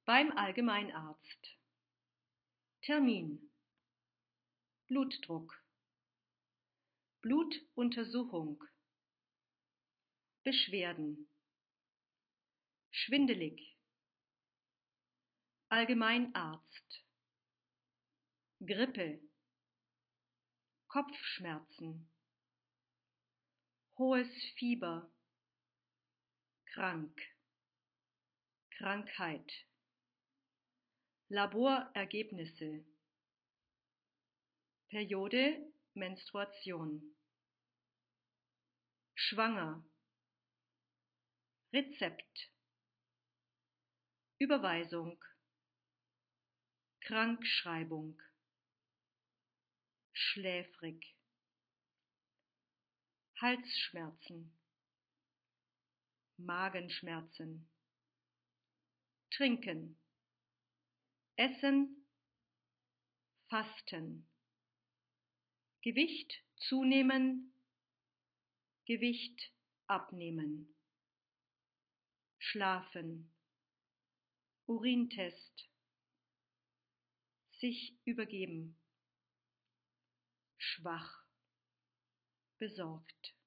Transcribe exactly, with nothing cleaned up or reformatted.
Beim Allgemeinarzt. Termin. Blutdruck. Blutuntersuchung. Beschwerden. Schwindelig. Allgemeinarzt. Grippe. Kopfschmerzen. Hohes Fieber. Krank. Krankheit. Laborergebnisse. Periode Menstruation. Schwanger. Rezept. Überweisung. Krankschreibung. Schläfrig. Halsschmerzen. Magenschmerzen. Trinken. Essen. Fasten. Gewicht zunehmen. Gewicht abnehmen. Schlafen. Urintest. Sich übergeben. Schwach. Besorgt.